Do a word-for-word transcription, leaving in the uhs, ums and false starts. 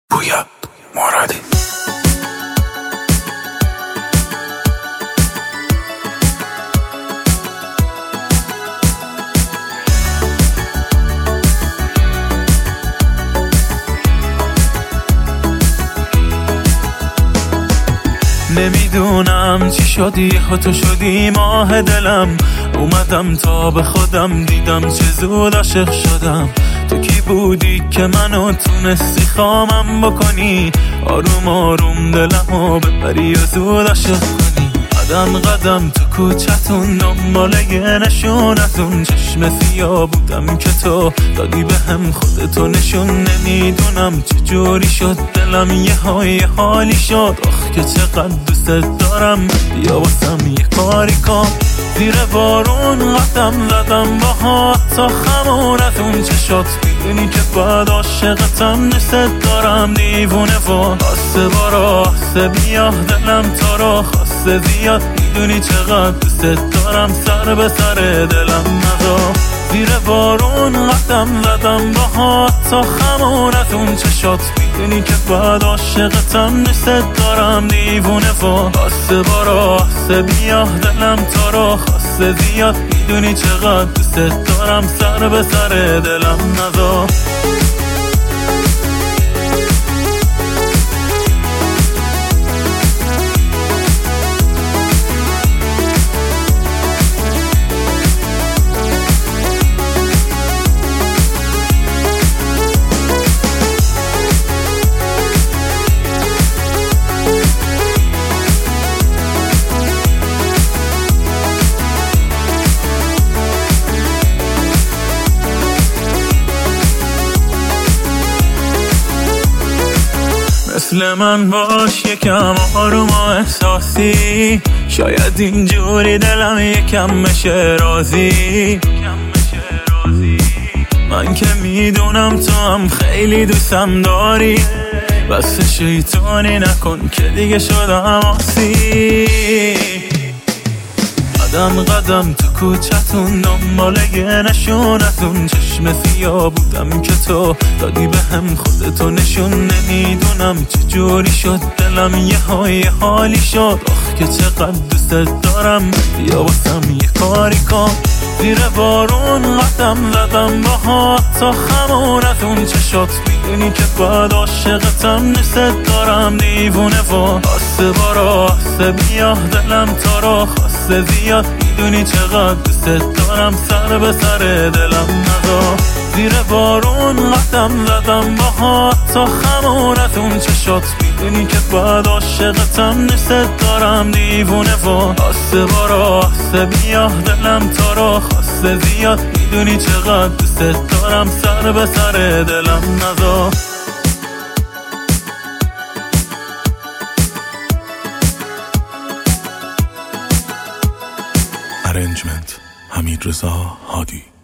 پویا مرادی. نمیدونم چی شدی ها تو شدی ماه دلم، اومدم تا به خودم دیدم چه زود عاشق شدم. تو کی بودی که منو تونستی خامم بکنی، آروم آروم دلمو ببری و زود عاشق کنی. قدم قدم تو کوچتون دنبال یه نشونتون، چشم سیاه بودم که تو دادی به هم خودتو نشون. نمیدونم چه جوری شد دلم یه های حالی شد، آخ که چقدر دوست دارم، بیا واسم یه کاری کن. زیر بارون قدم زدم باهات تا خمونتون چشات، میدونی که بعد عاشقتم دوست دارم دیوونه و آسه بارا آسه بیا دلم تا را خواسته زیاد، میدونی چقدر دوست دارم سر به سر دلم نزا. زیر بارون قدم زدم باهات تا خمونتون چشات، میدونی که بعد عاشقتم دوست دارم دیوونه و آسه بارا آسه بیا دلم تا را خواسته زیاد، میدونی چقدر دوست دارم سر به سر دلم نزا. مثل من باش یکم آروم و احساسی، شاید اینجوری دلم یکم بشه راضی. من که میدونم تو هم خیلی دوستم داری، بس شیطانی نکن که دیگه شدم آسی. قدم قدم تو کوچتون دنبال یه نشونتون، چشم سیاه بودم که تو دادی به هم خودتو نشون. نمیدونم چه جوری شد دلم یه های حالی شد، آخ که چقدر دوست دارم، بیا واسم یه کاری کن. زیر بارون قدم زدم باهات تا خمونتون چشات، میدونی که بعد عاشقتم دوست دارم دیوونه و آسه بارا آسه بیا دلم تا را خواسته زیاد، میدونی چقدر دوست دارم سر به سر دلم نزا. زیر بارون قدم زدم باهات تا خمونتون چشات، میدونی که بعد عاشقتم دوست دارم دیوونه و آسه بارا آسه بیا دلم تا را خواسته زیاد، میدونی چقدر دوست دارم سر به سر دلم نزا. ارنجمنت حمید رضا هادی.